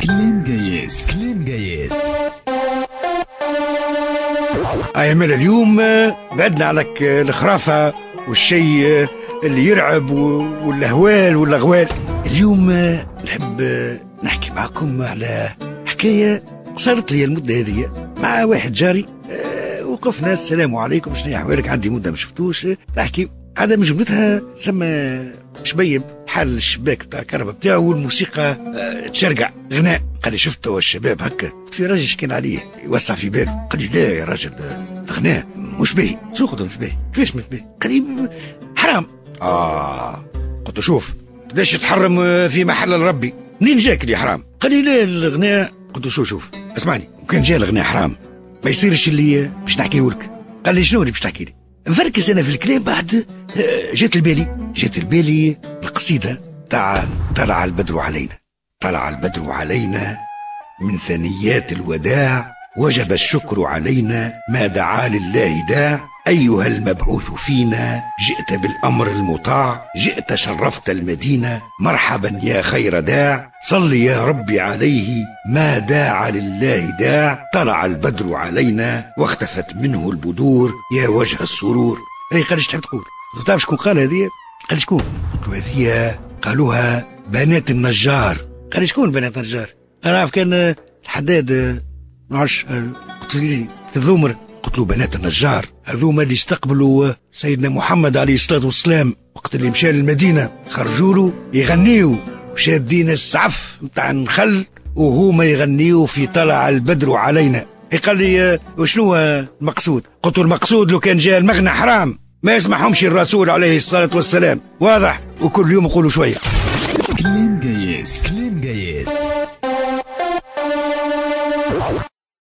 كلام جايز كلام جايز. أيمن اليوم بعدنا عليك الخرافة والشيء اللي يرعب والأهوال والأغوال. اليوم نحب نحكي معكم على حكاية صارت لي المدة هذه مع واحد جاري. وقفنا السلام عليكم شنو أحوالك، عندي مدة ما شفتوش نحكي. عادة من جملتها لما شبيب حال الشباك بتاع الكهرباء بتاعه والموسيقى تشرقع غناء. قال لي شفته الشباب هكا، قلت في راجل كان عليه يوسع في باله. قال لي لا يا راجل الغناء مش باهي. شو قلت له مش باهي؟ كيفاش مش باهي؟ قال لي حرام. قلت له شوف قداش تحرم في محل ربي، منين جاك اللي حرام؟ قال لي لا الغناء. قلت له شوف اسمعني، وكان جاء الغناء حرام ما يصيرش اللي باش نحكيه لك. قال لي شنو اللي باش تحكي لي؟ نفركز انا في الكلام. بعد جات البالي القصيده تاع طلع البدر علينا. طلع البدر علينا من ثنيات الوداع، وجب الشكر علينا ما دعا لله داع. أيها المبعوث فينا جئت بالأمر المطاع، جئت شرفت المدينة مرحبا يا خير داع. صل يا ربي عليه ما داع لله داع. طلع البدر علينا واختفت منه البدور يا وجه السرور. قال لي تحب تقول؟ تعرف شكون قال هذه؟ قال لي شكون؟ قلت له هذه قالوها بنات النجار. قال لي شكون بنات النجار؟ أنا عارف كان الحداد معرفش. قلت له الذومر. قلت له بنات النجار هذوما اللي استقبلوا سيدنا محمد عليه الصلاة والسلام وقت اللي مشى للمدينة، خرجوا له يغنيوا وشادين السعف متاع النخل وهما يغنيوا في طلع البدر علينا. قال لي وشنو المقصود؟ قلت له المقصود لو كان جاء المغنى حرام ما يسمحهمش الرسول عليه الصلاة والسلام. واضح؟ وكل يوم يقولوا شوية. كلام جايز كلام جايز.